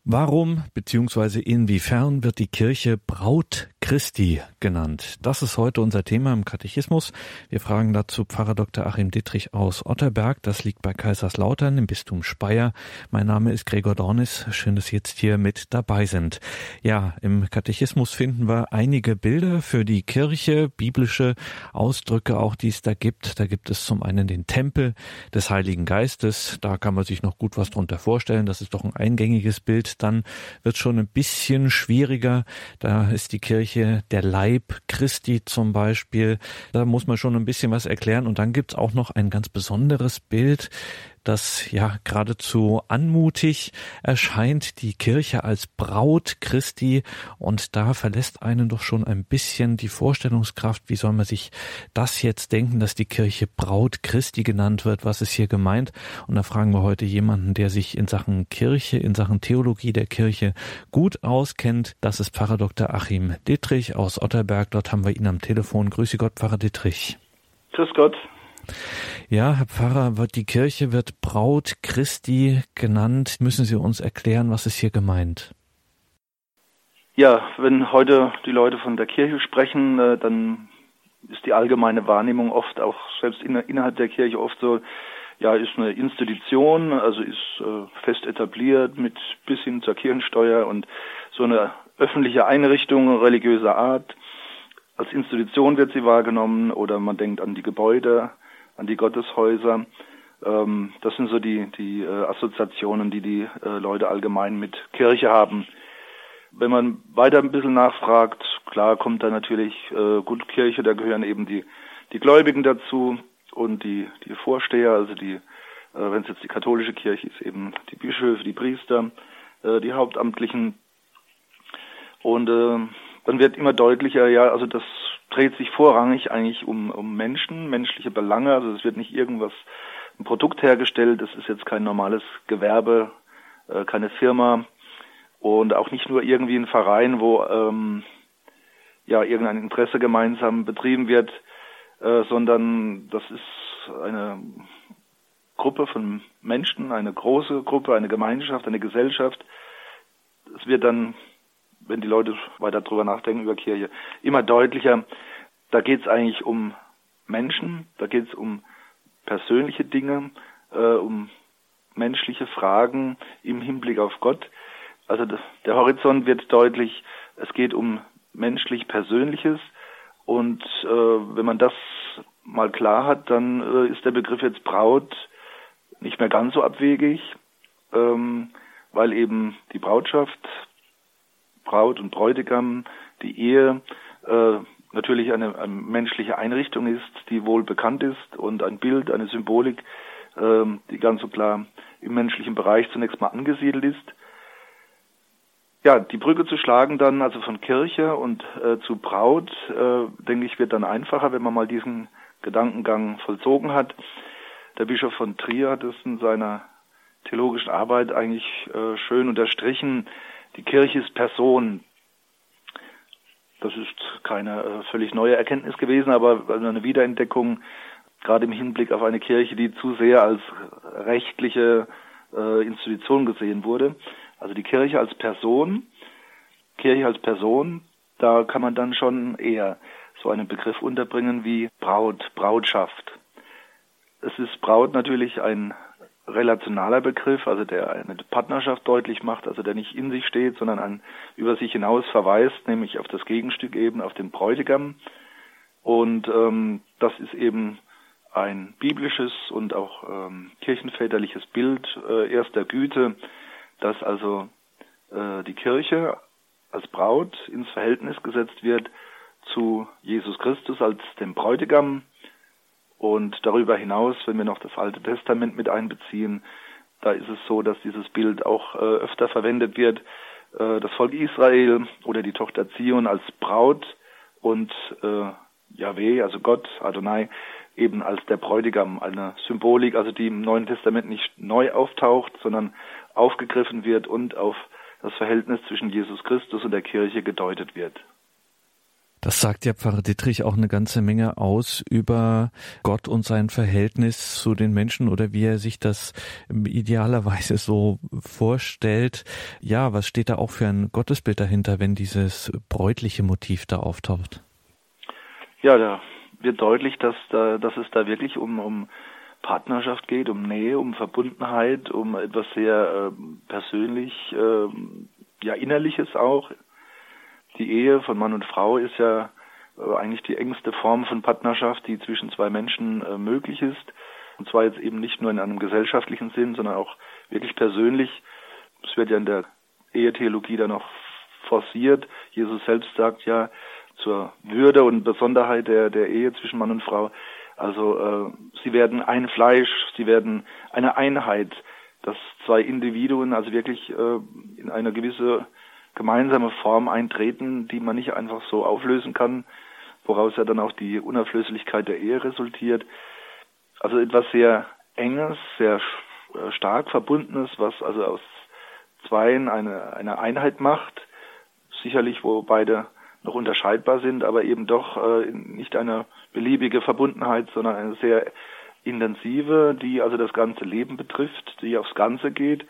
Warum bzw. inwiefern wird die Kirche Braut Christi genannt? Das ist heute unser Thema im Katechismus. Wir fragen dazu Pfarrer Dr. Achim Dittrich aus Otterberg. Das liegt bei Kaiserslautern im Bistum Speyer. Mein Name ist Gregor Dornis. Schön, dass Sie jetzt hier mit dabei sind. Ja, im Katechismus finden wir einige Bilder für die Kirche, biblische Ausdrücke auch, die es da gibt. Da gibt es zum einen den Tempel des Heiligen Geistes. Da kann man sich noch gut was drunter vorstellen. Das ist doch ein eingängiges Bild. Dann wird schon ein bisschen schwieriger. Da ist die Kirche der Leib Christi zum Beispiel. Da muss man schon ein bisschen was erklären. Und dann gibt's auch noch ein ganz besonderes Bild, das ja geradezu anmutig erscheint, die Kirche als Braut Christi, und da verlässt einen doch schon ein bisschen die Vorstellungskraft, wie soll man sich das jetzt denken, dass die Kirche Braut Christi genannt wird, was ist hier gemeint? Und da fragen wir heute jemanden, der sich in Sachen Kirche, in Sachen Theologie der Kirche gut auskennt. Das ist Pfarrer Dr. Achim Dittrich aus Otterberg, dort haben wir ihn am Telefon. Grüße Gott, Pfarrer Dittrich. Grüß Gott. Ja, Herr Pfarrer, die Kirche wird Braut Christi genannt. Müssen Sie uns erklären, was ist hier gemeint? Ja, wenn heute die Leute von der Kirche sprechen, dann ist die allgemeine Wahrnehmung oft auch selbst innerhalb der Kirche oft so, ja, ist eine Institution, also ist fest etabliert mit bis hin zur Kirchensteuer und so eine öffentliche Einrichtung religiöser Art. Als Institution wird sie wahrgenommen oder man denkt an die Gebäude, an die Gotteshäuser. Das sind so die Assoziationen, die Leute allgemein mit Kirche haben. Wenn man weiter ein bisschen nachfragt, klar kommt da natürlich gut Kirche, da gehören eben die Gläubigen dazu und die Vorsteher, also wenn es jetzt die katholische Kirche ist, eben die Bischöfe, die Priester, die Hauptamtlichen. Und dann wird immer deutlicher, ja, also das dreht sich vorrangig eigentlich um Menschen, menschliche Belange. Also es wird nicht ein Produkt hergestellt, das ist jetzt kein normales Gewerbe, keine Firma und auch nicht nur irgendwie ein Verein, wo irgendein Interesse gemeinsam betrieben wird, sondern das ist eine Gruppe von Menschen, eine große Gruppe, eine Gemeinschaft, eine Gesellschaft. Es wird dann, wenn die Leute weiter drüber nachdenken über Kirche, immer deutlicher, da geht es eigentlich um Menschen, da geht es um persönliche Dinge, um menschliche Fragen im Hinblick auf Gott. Also der Horizont wird deutlich, es geht um menschlich Persönliches und wenn man das mal klar hat, dann ist der Begriff jetzt Braut nicht mehr ganz so abwegig, weil eben die Brautschaft, Braut und Bräutigam, die Ehe natürlich eine menschliche Einrichtung ist, die wohl bekannt ist und ein Bild, eine Symbolik, die ganz so klar im menschlichen Bereich zunächst mal angesiedelt ist. Ja, die Brücke zu schlagen dann also von Kirche und zu Braut, denke ich, wird dann einfacher, wenn man mal diesen Gedankengang vollzogen hat. Der Bischof von Trier hat es in seiner theologischen Arbeit eigentlich schön unterstrichen. Die Kirche ist Person. Das ist keine völlig neue Erkenntnis gewesen, aber eine Wiederentdeckung, gerade im Hinblick auf eine Kirche, die zu sehr als rechtliche Institution gesehen wurde. Also die Kirche als Person, da kann man dann schon eher so einen Begriff unterbringen wie Braut, Brautschaft. Es ist Braut natürlich ein relationaler Begriff, also der eine Partnerschaft deutlich macht, also der nicht in sich steht, sondern über sich hinaus verweist, nämlich auf das Gegenstück eben, auf den Bräutigam. Und das ist eben ein biblisches und auch kirchenväterliches Bild erster Güte, dass also die Kirche als Braut ins Verhältnis gesetzt wird zu Jesus Christus als dem Bräutigam. Und darüber hinaus, wenn wir noch das Alte Testament mit einbeziehen, da ist es so, dass dieses Bild auch öfter verwendet wird. Das Volk Israel oder die Tochter Zion als Braut und Jahwe, also Gott, Adonai, eben als der Bräutigam. Eine Symbolik, also die im Neuen Testament nicht neu auftaucht, sondern aufgegriffen wird und auf das Verhältnis zwischen Jesus Christus und der Kirche gedeutet wird. Das sagt ja Pfarrer Dittrich auch eine ganze Menge aus über Gott und sein Verhältnis zu den Menschen oder wie er sich das idealerweise so vorstellt. Ja, was steht da auch für ein Gottesbild dahinter, wenn dieses bräutliche Motiv da auftaucht? Ja, da wird deutlich, dass es da wirklich um Partnerschaft geht, um Nähe, um Verbundenheit, um etwas sehr persönlich, Innerliches auch. Die Ehe von Mann und Frau ist ja eigentlich die engste Form von Partnerschaft, die zwischen zwei Menschen möglich ist. Und zwar jetzt eben nicht nur in einem gesellschaftlichen Sinn, sondern auch wirklich persönlich. Es wird ja in der Ehetheologie dann noch forciert. Jesus selbst sagt ja zur Würde und Besonderheit der Ehe zwischen Mann und Frau. Also sie werden ein Fleisch, sie werden eine Einheit, dass zwei Individuen also wirklich in eine gewisse gemeinsame Form eintreten, die man nicht einfach so auflösen kann, woraus ja dann auch die Unauflöslichkeit der Ehe resultiert. Also etwas sehr Enges, sehr stark Verbundenes, was also aus Zweien eine Einheit macht, sicherlich wo beide noch unterscheidbar sind, aber eben doch nicht eine beliebige Verbundenheit, sondern eine sehr intensive, die also das ganze Leben betrifft, die aufs Ganze geht.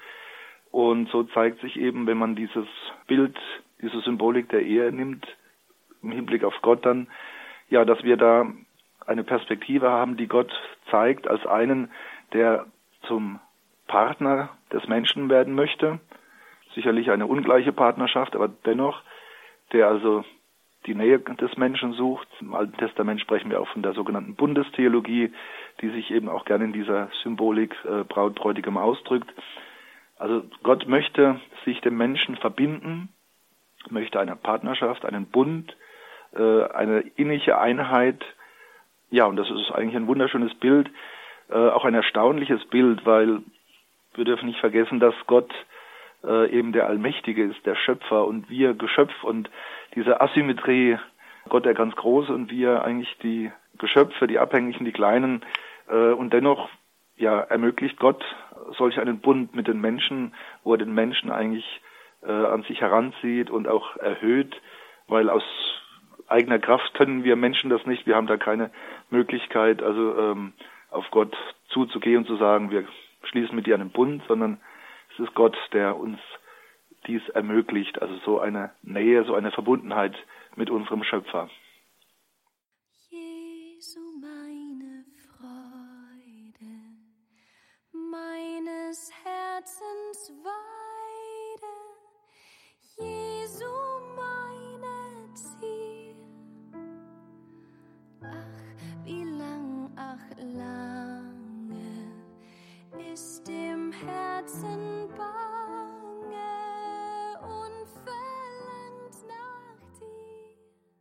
Und so zeigt sich eben, wenn man dieses Bild, diese Symbolik der Ehe nimmt, im Hinblick auf Gott dann, ja, dass wir da eine Perspektive haben, die Gott zeigt als einen, der zum Partner des Menschen werden möchte. Sicherlich eine ungleiche Partnerschaft, aber dennoch, der also die Nähe des Menschen sucht. Im Alten Testament sprechen wir auch von der sogenannten Bundestheologie, die sich eben auch gerne in dieser Symbolik Braut-Bräutigam ausdrückt. Also Gott möchte sich dem Menschen verbinden, möchte eine Partnerschaft, einen Bund, eine innige Einheit. Ja, und das ist eigentlich ein wunderschönes Bild, auch ein erstaunliches Bild, weil wir dürfen nicht vergessen, dass Gott eben der Allmächtige ist, der Schöpfer und wir Geschöpf und diese Asymmetrie, Gott der ganz Große und wir eigentlich die Geschöpfe, die Abhängigen, die Kleinen und dennoch ermöglicht Gott solch einen Bund mit den Menschen, wo er den Menschen eigentlich an sich heranzieht und auch erhöht, weil aus eigener Kraft können wir Menschen das nicht. Wir haben da keine Möglichkeit, also auf Gott zuzugehen und zu sagen, wir schließen mit dir einen Bund, sondern es ist Gott, der uns dies ermöglicht, also so eine Nähe, so eine Verbundenheit mit unserem Schöpfer. Jesu, meine Freude, meines Herzens Weide, Jesu, meine Ziel. Ach, wie lang, ach lange ist im Herzen bange und verlangt nach dir.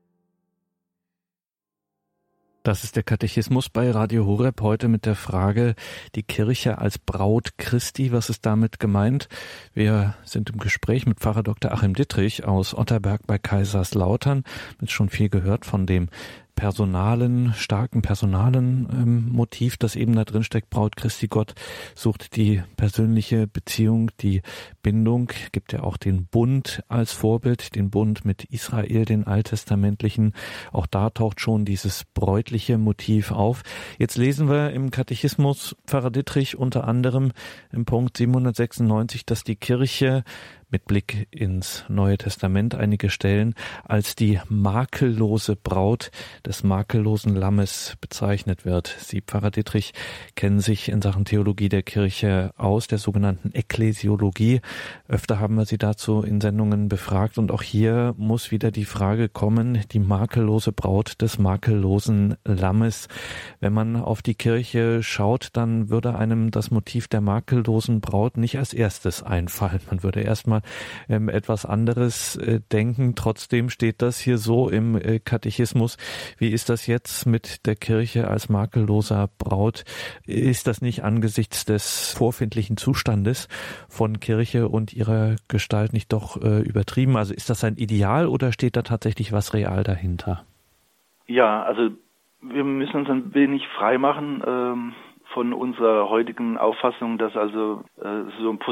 Das ist der Katechismus bei Radio Horeb heute mit der Frage, die Kirche als Braut Christi, was ist damit gemeint? Wir sind im Gespräch mit Pfarrer Dr. Achim Dittrich aus Otterberg bei Kaiserslautern. Jetzt schon viel gehört von dem starken personalen Motiv, das eben da drin steckt. Braut Christi, Gott sucht die persönliche Beziehung, die Bindung, gibt ja auch den Bund als Vorbild, den Bund mit Israel, den alttestamentlichen. Auch da taucht schon dieses bräutliche Motiv auf. Jetzt lesen wir im Katechismus Pfarrer Dittrich unter anderem im Punkt 796, dass die Kirche mit Blick ins Neue Testament einige Stellen als die makellose Braut des makellosen Lammes bezeichnet wird. Sie, Pfarrer Dittrich, kennen sich in Sachen Theologie der Kirche aus, der sogenannten Ekklesiologie. Öfter haben wir Sie dazu in Sendungen befragt und auch hier muss wieder die Frage kommen, die makellose Braut des makellosen Lammes. Wenn man auf die Kirche schaut, dann würde einem das Motiv der makellosen Braut nicht als erstes einfallen. Man würde erstmal etwas anderes denken. Trotzdem steht das hier so im Katechismus. Wie ist das jetzt mit der Kirche als makelloser Braut? Ist das nicht angesichts des vorfindlichen Zustandes von Kirche und ihrer Gestalt nicht doch übertrieben? Also ist das ein Ideal oder steht da tatsächlich was real dahinter? Ja, also wir müssen uns ein wenig frei machen von unserer heutigen Auffassung, dass also so ein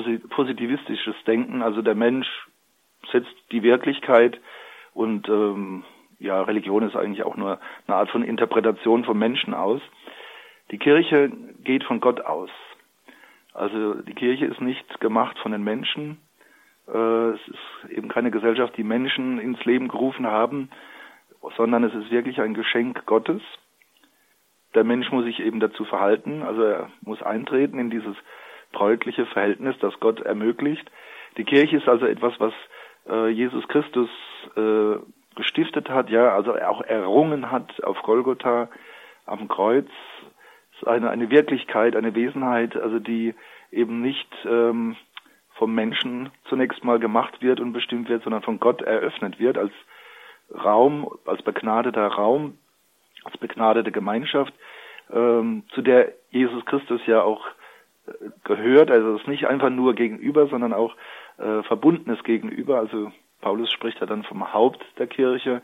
positivistisches Denken, also der Mensch setzt die Wirklichkeit und Religion ist eigentlich auch nur eine Art von Interpretation vom Menschen aus. Die Kirche geht von Gott aus. Also die Kirche ist nicht gemacht von den Menschen. Es ist eben keine Gesellschaft, die Menschen ins Leben gerufen haben, sondern es ist wirklich ein Geschenk Gottes. Der Mensch muss sich eben dazu verhalten, also er muss eintreten in dieses bräutliche Verhältnis, das Gott ermöglicht. Die Kirche ist also etwas, was Jesus Christus gestiftet hat, ja, also auch errungen hat auf Golgotha am Kreuz. Es ist eine Wirklichkeit, eine Wesenheit, also die eben nicht vom Menschen zunächst mal gemacht wird und bestimmt wird, sondern von Gott eröffnet wird als Raum, als begnadeter Raum, als begnadete Gemeinschaft, zu der Jesus Christus ja auch gehört. Also es ist nicht einfach nur gegenüber, sondern auch verbundenes Gegenüber. Also Paulus spricht ja dann vom Haupt der Kirche.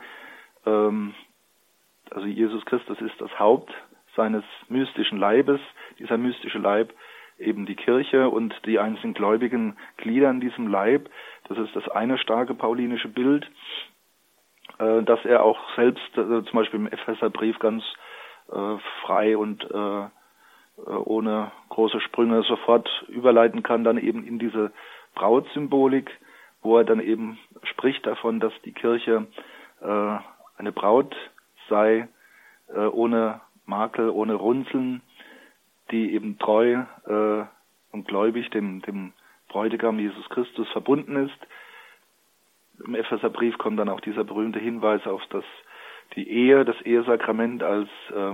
Also Jesus Christus ist das Haupt seines mystischen Leibes, dieser mystische Leib eben die Kirche und die einzelnen gläubigen Glieder in diesem Leib. Das ist das eine starke paulinische Bild, dass er auch selbst zum Beispiel im Epheserbrief ganz frei und ohne große Sprünge sofort überleiten kann, dann eben in diese Brautsymbolik, wo er dann eben spricht davon, dass die Kirche eine Braut sei, ohne Makel, ohne Runzeln, die eben treu und gläubig dem Bräutigam Jesus Christus verbunden ist. Im Epheserbrief kommt dann auch dieser berühmte Hinweis auf die Ehe, das Ehesakrament als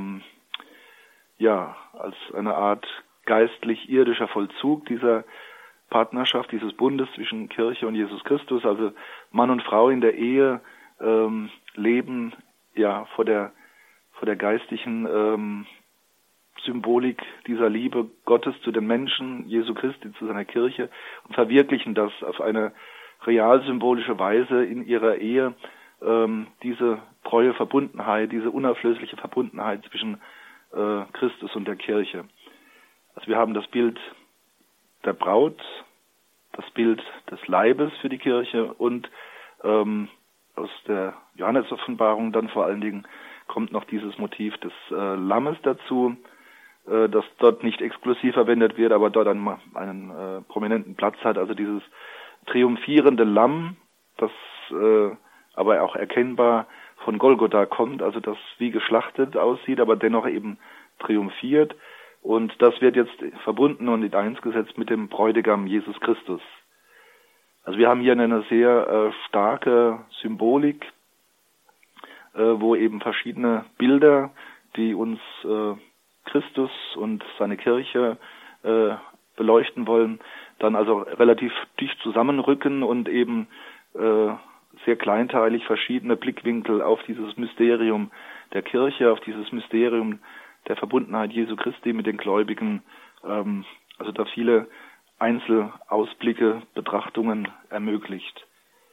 eine Art geistlich-irdischer Vollzug dieser Partnerschaft, dieses Bundes zwischen Kirche und Jesus Christus. Also Mann und Frau in der Ehe leben ja vor der geistigen Symbolik dieser Liebe Gottes zu den Menschen, Jesu Christi zu seiner Kirche und verwirklichen das auf eine realsymbolische Weise in ihrer Ehe, diese treue Verbundenheit, diese unauflösliche Verbundenheit zwischen Christus und der Kirche. Also wir haben das Bild der Braut, das Bild des Leibes für die Kirche und aus der Johannes-Offenbarung dann vor allen Dingen kommt noch dieses Motiv des Lammes dazu, das dort nicht exklusiv verwendet wird, aber dort einen prominenten Platz hat. Also dieses triumphierende Lamm, das aber auch erkennbar von Golgotha kommt, also das wie geschlachtet aussieht, aber dennoch eben triumphiert. Und das wird jetzt verbunden und in eins gesetzt mit dem Bräutigam Jesus Christus. Also wir haben hier eine sehr starke Symbolik, wo eben verschiedene Bilder, die uns Christus und seine Kirche beleuchten wollen, dann also relativ dicht zusammenrücken und eben sehr kleinteilig verschiedene Blickwinkel auf dieses Mysterium der Kirche, auf dieses Mysterium der Verbundenheit Jesu Christi mit den Gläubigen, also da viele Einzelausblicke, Betrachtungen ermöglicht.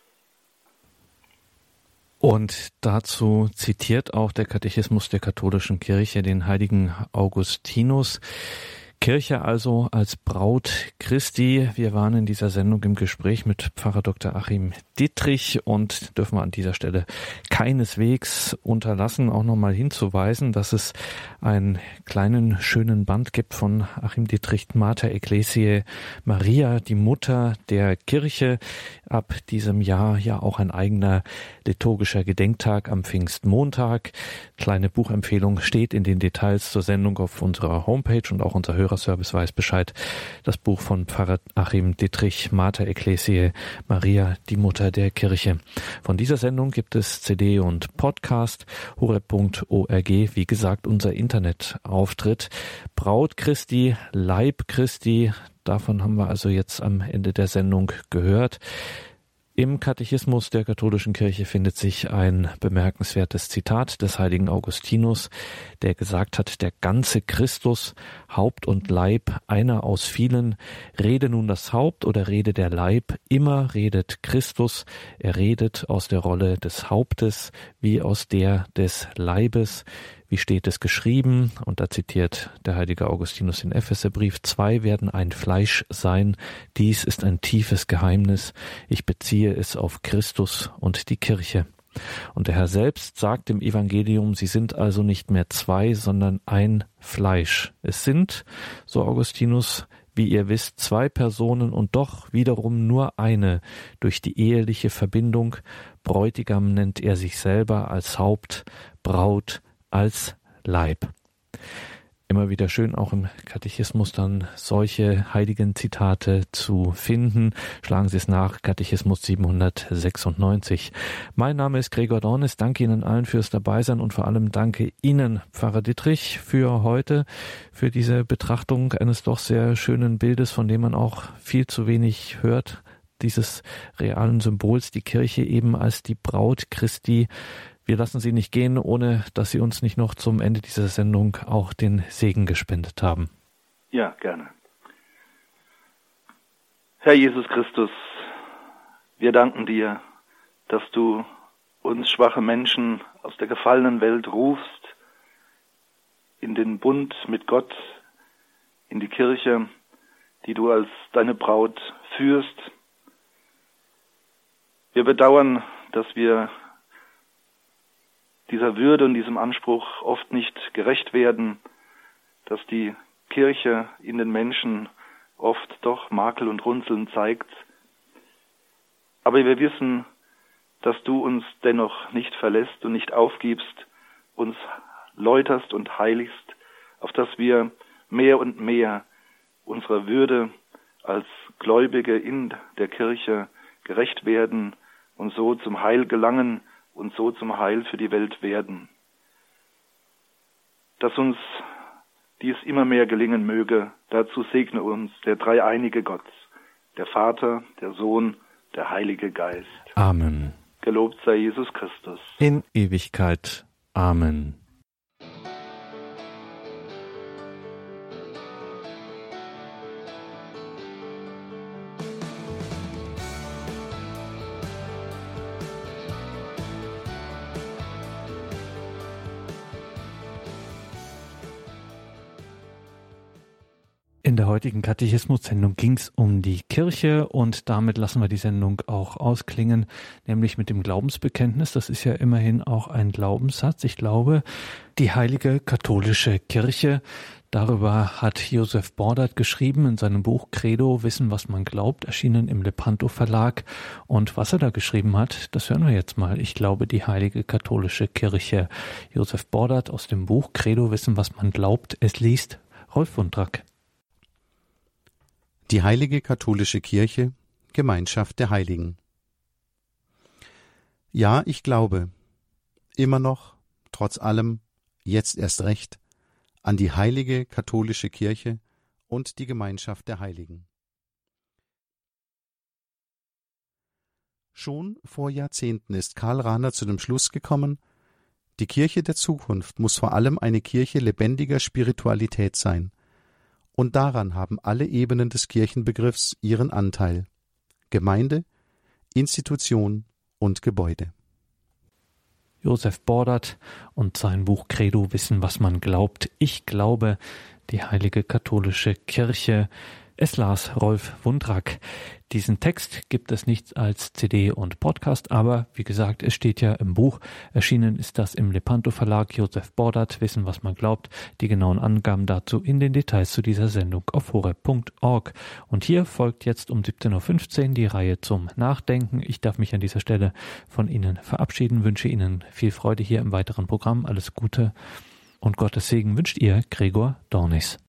Und dazu zitiert auch der Katechismus der katholischen Kirche den heiligen Augustinus. Kirche also als Braut Christi. Wir waren in dieser Sendung im Gespräch mit Pfarrer Dr. Achim Dittrich und dürfen wir an dieser Stelle keineswegs unterlassen, auch nochmal hinzuweisen, dass es einen kleinen schönen Band gibt von Achim Dittrich, Mater Ecclesiae, Maria, die Mutter der Kirche. Ab diesem Jahr ja auch ein eigener liturgischer Gedenktag am Pfingstmontag. Kleine Buchempfehlung steht in den Details zur Sendung auf unserer Homepage und auch unser Hörerservice weiß Bescheid. Das Buch von Pfarrer Achim Dittrich, Mater Ecclesiae, Maria, die Mutter der Kirche. Von dieser Sendung gibt es CD und Podcast, horeb.org, wie gesagt, unser Internetauftritt. Braut Christi, Leib Christi, davon haben wir also jetzt am Ende der Sendung gehört. Im Katechismus der katholischen Kirche findet sich ein bemerkenswertes Zitat des heiligen Augustinus, der gesagt hat, der ganze Christus, Haupt und Leib, einer aus vielen, rede nun das Haupt oder rede der Leib, immer redet Christus, er redet aus der Rolle des Hauptes wie aus der des Leibes. Wie steht es geschrieben? Und da zitiert der heilige Augustinus den Epheserbrief: 2 werden ein Fleisch sein. Dies ist ein tiefes Geheimnis. Ich beziehe es auf Christus und die Kirche. Und der Herr selbst sagt im Evangelium, sie sind also nicht mehr zwei, sondern ein Fleisch. Es sind, so Augustinus, wie ihr wisst, zwei Personen und doch wiederum nur eine. Durch die eheliche Verbindung, Bräutigam nennt er sich selber als Haupt, Braut als Leib. Immer wieder schön auch im Katechismus dann solche heiligen Zitate zu finden. Schlagen Sie es nach, Katechismus 796. Mein Name ist Gregor Dornis. Danke Ihnen allen fürs Dabeisein und vor allem danke Ihnen, Pfarrer Dittrich, für heute, für diese Betrachtung eines doch sehr schönen Bildes, von dem man auch viel zu wenig hört, dieses realen Symbols, die Kirche eben als die Braut Christi. Wir lassen Sie nicht gehen, ohne dass Sie uns nicht noch zum Ende dieser Sendung auch den Segen gespendet haben. Ja, gerne. Herr Jesus Christus, wir danken dir, dass du uns schwache Menschen aus der gefallenen Welt rufst, in den Bund mit Gott, in die Kirche, die du als deine Braut führst. Wir bedauern, dass wir dieser Würde und diesem Anspruch oft nicht gerecht werden, dass die Kirche in den Menschen oft doch Makel und Runzeln zeigt. Aber wir wissen, dass du uns dennoch nicht verlässt und nicht aufgibst, uns läuterst und heiligst, auf dass wir mehr und mehr unserer Würde als Gläubige in der Kirche gerecht werden und so zum Heil gelangen und so zum Heil für die Welt werden. Dass uns dies immer mehr gelingen möge, dazu segne uns der dreieinige Gott, der Vater, der Sohn, der Heilige Geist. Amen. Gelobt sei Jesus Christus. In Ewigkeit. Amen. In der heutigen Katechismus-Sendung ging es um die Kirche und damit lassen wir die Sendung auch ausklingen, nämlich mit dem Glaubensbekenntnis. Das ist ja immerhin auch ein Glaubenssatz. Ich glaube, die heilige katholische Kirche, darüber hat Josef Bordert geschrieben in seinem Buch Credo, Wissen, was man glaubt, erschienen im Lepanto Verlag. Und was er da geschrieben hat, das hören wir jetzt mal. Ich glaube, die heilige katholische Kirche. Josef Bordert aus dem Buch Credo, Wissen, was man glaubt. Es liest Rolf Wundrack. Die heilige katholische Kirche, Gemeinschaft der Heiligen. Ja, ich glaube, immer noch, trotz allem, jetzt erst recht, an die heilige katholische Kirche und die Gemeinschaft der Heiligen. Schon vor Jahrzehnten ist Karl Rahner zu dem Schluss gekommen, die Kirche der Zukunft muss vor allem eine Kirche lebendiger Spiritualität sein. Und daran haben alle Ebenen des Kirchenbegriffs ihren Anteil: Gemeinde, Institution und Gebäude. Josef Bordert und sein Buch Credo, Wissen, was man glaubt. Ich glaube, die heilige katholische Kirche. Es las Rolf Wundrack. Diesen Text gibt es nicht als CD und Podcast, aber wie gesagt, es steht ja im Buch. Erschienen ist das im Lepanto Verlag. Josef Bordert, Wissen, was man glaubt. Die genauen Angaben dazu in den Details zu dieser Sendung auf horeb.org. Und hier folgt jetzt um 17.15 Uhr die Reihe zum Nachdenken. Ich darf mich an dieser Stelle von Ihnen verabschieden, wünsche Ihnen viel Freude hier im weiteren Programm. Alles Gute und Gottes Segen wünscht Ihr Gregor Dornis.